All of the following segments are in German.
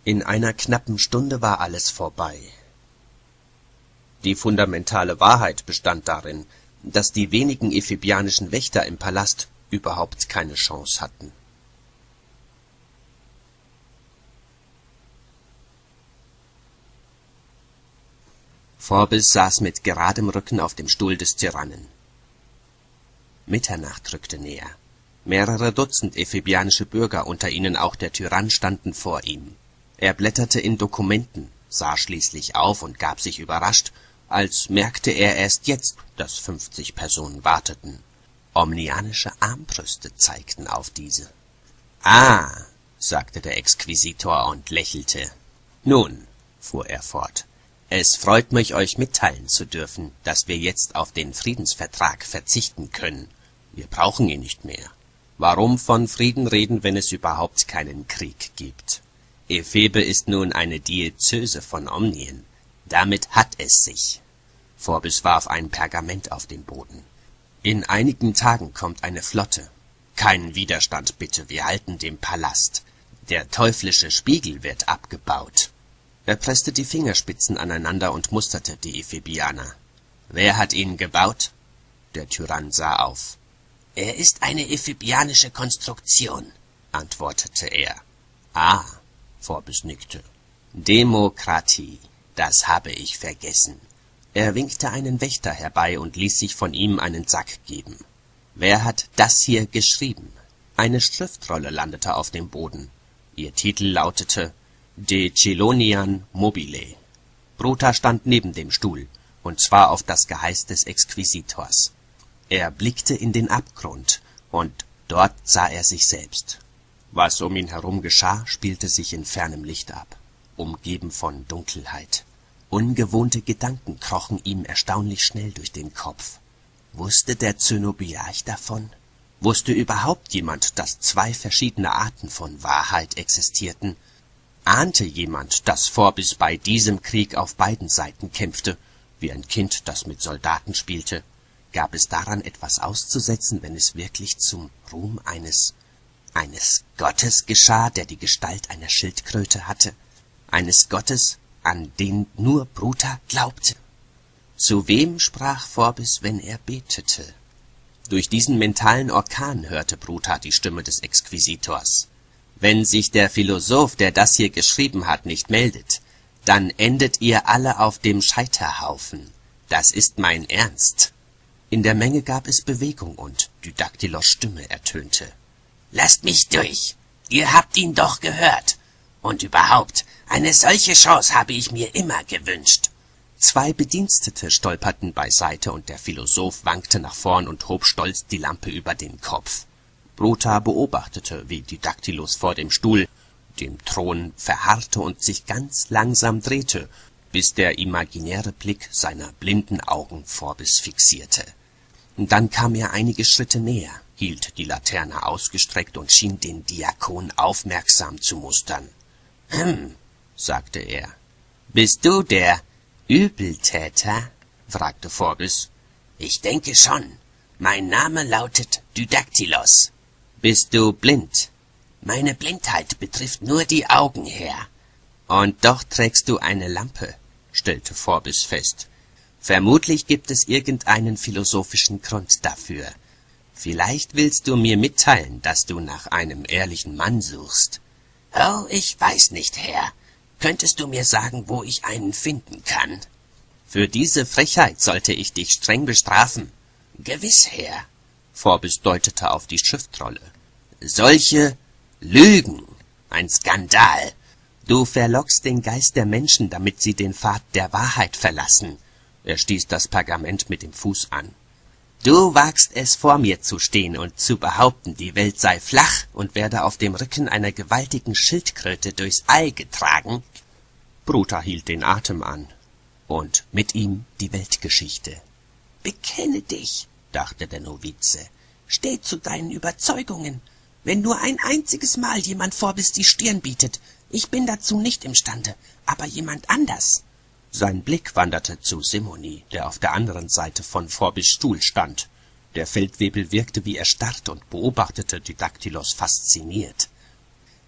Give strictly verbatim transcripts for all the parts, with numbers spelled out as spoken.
In einer knappen Stunde war alles vorbei. Die fundamentale Wahrheit bestand darin, dass die wenigen ephebianischen Wächter im Palast überhaupt keine Chance hatten. Forbes saß mit geradem Rücken auf dem Stuhl des Tyrannen. Mitternacht rückte näher. Mehrere Dutzend ephebianische Bürger, unter ihnen auch der Tyrann, standen vor ihm. Er blätterte in Dokumenten, sah schließlich auf und gab sich überrascht, als merkte er erst jetzt, dass fünfzig Personen warteten. Omnianische Armbrüste zeigten auf diese. »Ah«, sagte der Exquisitor und lächelte. »Nun«, fuhr er fort, »es freut mich, euch mitteilen zu dürfen, dass wir jetzt auf den Friedensvertrag verzichten können. Wir brauchen ihn nicht mehr. Warum von Frieden reden, wenn es überhaupt keinen Krieg gibt? Ephebe ist nun eine Diözese von Omnien. Damit hat es sich.« Forbes warf ein Pergament auf den Boden. »In einigen Tagen kommt eine Flotte. Keinen Widerstand bitte, wir halten den Palast. Der teuflische Spiegel wird abgebaut.« Er presste die Fingerspitzen aneinander und musterte die Ephebianer. »Wer hat ihn gebaut?« Der Tyrann sah auf. »Er ist eine ephebianische Konstruktion«, antwortete er. »Ah«, Forbes nickte. »Demokratie, das habe ich vergessen.« Er winkte einen Wächter herbei und ließ sich von ihm einen Sack geben. »Wer hat das hier geschrieben?« Eine Schriftrolle landete auf dem Boden. Ihr Titel lautete »De Chelonian Mobile«. Bruta stand neben dem Stuhl, und zwar auf das Geheiß des Exquisitors. Er blickte in den Abgrund, und dort sah er sich selbst. Was um ihn herum geschah, spielte sich in fernem Licht ab, umgeben von Dunkelheit. Ungewohnte Gedanken krochen ihm erstaunlich schnell durch den Kopf. Wusste der Zynobiarch davon? Wusste überhaupt jemand, dass zwei verschiedene Arten von Wahrheit existierten? Ahnte jemand, dass Forbes bei diesem Krieg auf beiden Seiten kämpfte, wie ein Kind, das mit Soldaten spielte? Gab es daran etwas auszusetzen, wenn es wirklich zum Ruhm eines, eines Gottes geschah, der die Gestalt einer Schildkröte hatte? Eines Gottes, an den nur Bruta glaubte? Zu wem sprach Forbes, wenn er betete? Durch diesen mentalen Orkan hörte Bruta die Stimme des Exquisitors. »Wenn sich der Philosoph, der das hier geschrieben hat, nicht meldet, dann endet ihr alle auf dem Scheiterhaufen. Das ist mein Ernst.« In der Menge gab es Bewegung und Didaktylos Stimme ertönte. »Lasst mich durch! Ihr habt ihn doch gehört! Und überhaupt, eine solche Chance habe ich mir immer gewünscht.« Zwei Bedienstete stolperten beiseite und der Philosoph wankte nach vorn und hob stolz die Lampe über den Kopf. Bruta beobachtete, wie Didaktylos vor dem Stuhl, dem Thron, verharrte und sich ganz langsam drehte, bis der imaginäre Blick seiner blinden Augen Forbes fixierte. Dann kam er einige Schritte näher, hielt die Laterne ausgestreckt und schien den Diakon aufmerksam zu mustern. »Hm«, sagte er. »Bist du der Übeltäter?« fragte Forbes. »Ich denke schon. Mein Name lautet Didaktylos.« »Bist du blind?« »Meine Blindheit betrifft nur die Augen, Herr.« »Und doch trägst du eine Lampe«, stellte Forbes fest. »Vermutlich gibt es irgendeinen philosophischen Grund dafür. Vielleicht willst du mir mitteilen, dass du nach einem ehrlichen Mann suchst.« »Oh, ich weiß nicht, Herr. Könntest du mir sagen, wo ich einen finden kann?« »Für diese Frechheit sollte ich dich streng bestrafen.« »Gewiss, Herr.« Forbes deutete auf die Schriftrolle. »Solche Lügen! Ein Skandal! Du verlockst den Geist der Menschen, damit sie den Pfad der Wahrheit verlassen.« Er stieß das Pergament mit dem Fuß an. »Du wagst es, vor mir zu stehen und zu behaupten, die Welt sei flach und werde auf dem Rücken einer gewaltigen Schildkröte durchs All getragen?« Bruta hielt den Atem an. Und mit ihm die Weltgeschichte. »Bekenne dich«, dachte der Novize. »Steh zu deinen Überzeugungen. Wenn nur ein einziges Mal jemand Forbes die Stirn bietet, ich bin dazu nicht imstande, aber jemand anders.« Sein Blick wanderte zu Simoni, der auf der anderen Seite von Forbes Stuhl stand. Der Feldwebel wirkte wie erstarrt und beobachtete Didaktylos fasziniert.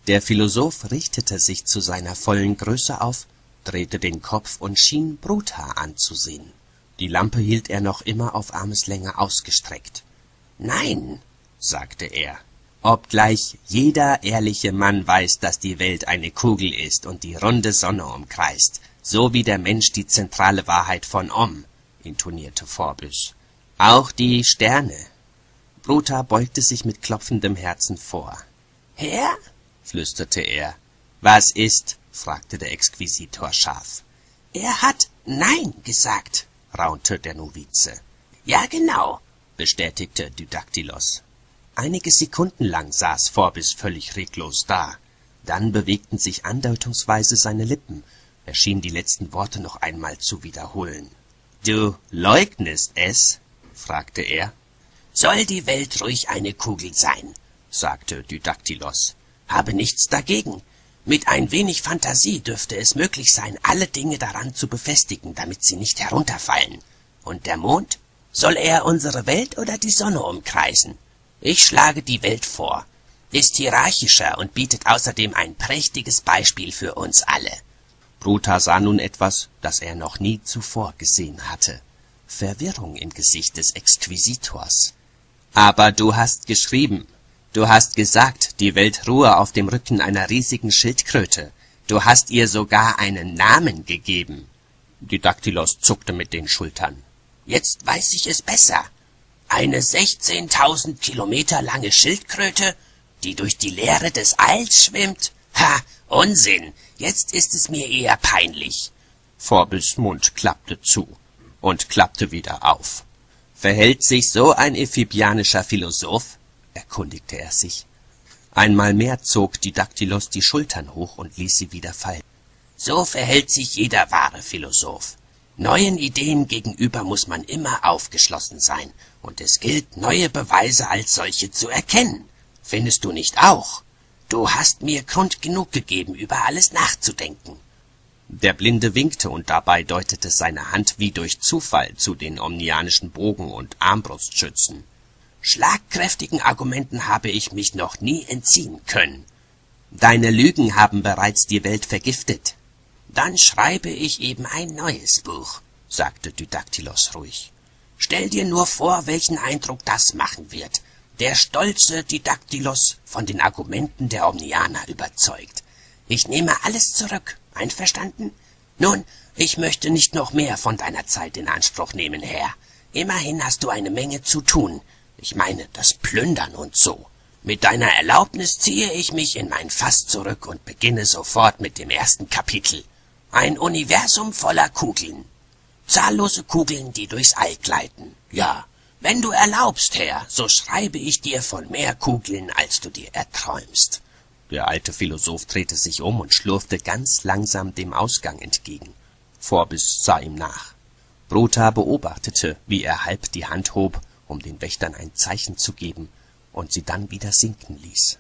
Der Philosoph richtete sich zu seiner vollen Größe auf, drehte den Kopf und schien Bruta anzusehen. Die Lampe hielt er noch immer auf Armeslänge ausgestreckt. »Nein«, sagte er, »obgleich jeder ehrliche Mann weiß, dass die Welt eine Kugel ist und die runde Sonne umkreist, so wie der Mensch die zentrale Wahrheit von Om«, intonierte Vorbis. »Auch die Sterne.« Bruta beugte sich mit klopfendem Herzen vor. »Herr?« flüsterte er. »Was ist?« fragte der Exquisitor scharf. »Er hat Nein gesagt«, raunte der Novize. »Ja, genau«, bestätigte Didaktylos. Einige Sekunden lang saß Vorbis völlig reglos da. Dann bewegten sich andeutungsweise seine Lippen. Er schien die letzten Worte noch einmal zu wiederholen. »Du leugnest es?« fragte er. »Soll die Welt ruhig eine Kugel sein«, sagte Didaktylos. »Habe nichts dagegen. Mit ein wenig Fantasie dürfte es möglich sein, alle Dinge daran zu befestigen, damit sie nicht herunterfallen. Und der Mond? Soll er unsere Welt oder die Sonne umkreisen? Ich schlage die Welt vor. Ist hierarchischer und bietet außerdem ein prächtiges Beispiel für uns alle.« Bruta sah nun etwas, das er noch nie zuvor gesehen hatte. Verwirrung im Gesicht des Exquisitors. »Aber du hast geschrieben. Du hast gesagt, die Welt ruhe auf dem Rücken einer riesigen Schildkröte. Du hast ihr sogar einen Namen gegeben.« Didaktylos zuckte mit den Schultern. »Jetzt weiß ich es besser. Eine sechzehntausend Kilometer lange Schildkröte, die durch die Leere des Alls schwimmt? Ha, Unsinn! Jetzt ist es mir eher peinlich.« Vorbis Mund klappte zu und klappte wieder auf. »Verhält sich so ein ephibianischer Philosoph?« erkundigte er sich. Einmal mehr zog Didaktylos die Schultern hoch und ließ sie wieder fallen. »So verhält sich jeder wahre Philosoph. Neuen Ideen gegenüber muss man immer aufgeschlossen sein, und es gilt, neue Beweise als solche zu erkennen. Findest du nicht auch? Du hast mir Grund genug gegeben, über alles nachzudenken.« Der Blinde winkte, und dabei deutete seine Hand wie durch Zufall zu den omnianischen Bogen- und Armbrustschützen. »Schlagkräftigen Argumenten habe ich mich noch nie entziehen können. Deine Lügen haben bereits die Welt vergiftet.« »Dann schreibe ich eben ein neues Buch«, sagte Didaktylos ruhig. »Stell dir nur vor, welchen Eindruck das machen wird. Der stolze Didaktylos, von den Argumenten der Omnianer überzeugt. Ich nehme alles zurück, einverstanden? Nun, ich möchte nicht noch mehr von deiner Zeit in Anspruch nehmen, Herr. Immerhin hast du eine Menge zu tun. Ich meine, das Plündern und so. Mit deiner Erlaubnis ziehe ich mich in mein Fass zurück und beginne sofort mit dem ersten Kapitel. Ein Universum voller Kugeln. Zahllose Kugeln, die durchs All gleiten. Ja, wenn du erlaubst, Herr, so schreibe ich dir von mehr Kugeln, als du dir erträumst.« Der alte Philosoph drehte sich um und schlurfte ganz langsam dem Ausgang entgegen. Vorbis sah ihm nach. Bruta beobachtete, wie er halb die Hand hob, um den Wächtern ein Zeichen zu geben, und sie dann wieder sinken ließ.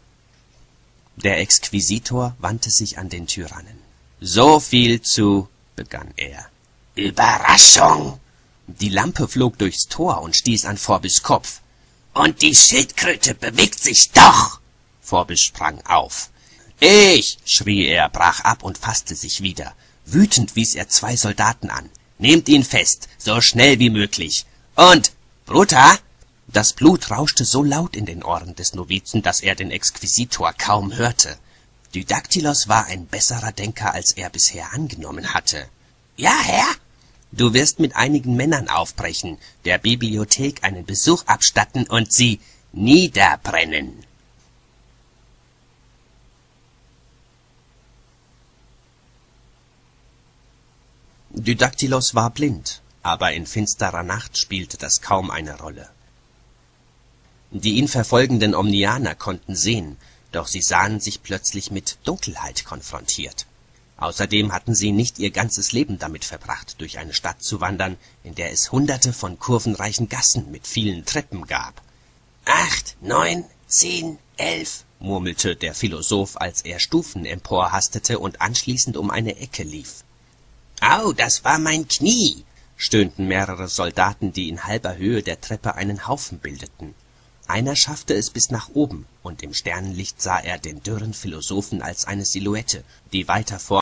Der Exquisitor wandte sich an den Tyrannen. »So viel zu«, begann er. »Überraschung!« Die Lampe flog durchs Tor und stieß an Vorbis Kopf. »Und die Schildkröte bewegt sich doch!« Vorbis sprang auf. »Ich«, schrie er, brach ab und fasste sich wieder. Wütend wies er zwei Soldaten an. »Nehmt ihn fest, so schnell wie möglich. Und, Bruta!« Das Blut rauschte so laut in den Ohren des Novizen, dass er den Exquisitor kaum hörte. Didaktylos war ein besserer Denker, als er bisher angenommen hatte. »Ja, Herr?« »Du wirst mit einigen Männern aufbrechen, der Bibliothek einen Besuch abstatten und sie niederbrennen.« Didaktylos war blind, aber in finsterer Nacht spielte das kaum eine Rolle. Die ihn verfolgenden Omnianer konnten sehen, doch sie sahen sich plötzlich mit Dunkelheit konfrontiert. Außerdem hatten sie nicht ihr ganzes Leben damit verbracht, durch eine Stadt zu wandern, in der es hunderte von kurvenreichen Gassen mit vielen Treppen gab. »Acht, neun, zehn, elf«, murmelte der Philosoph, als er Stufen emporhastete und anschließend um eine Ecke lief. »Au, das war mein Knie«, stöhnten mehrere Soldaten, die in halber Höhe der Treppe einen Haufen bildeten. Einer schaffte es bis nach oben, und im Sternenlicht sah er den dürren Philosophen als eine Silhouette, die weiter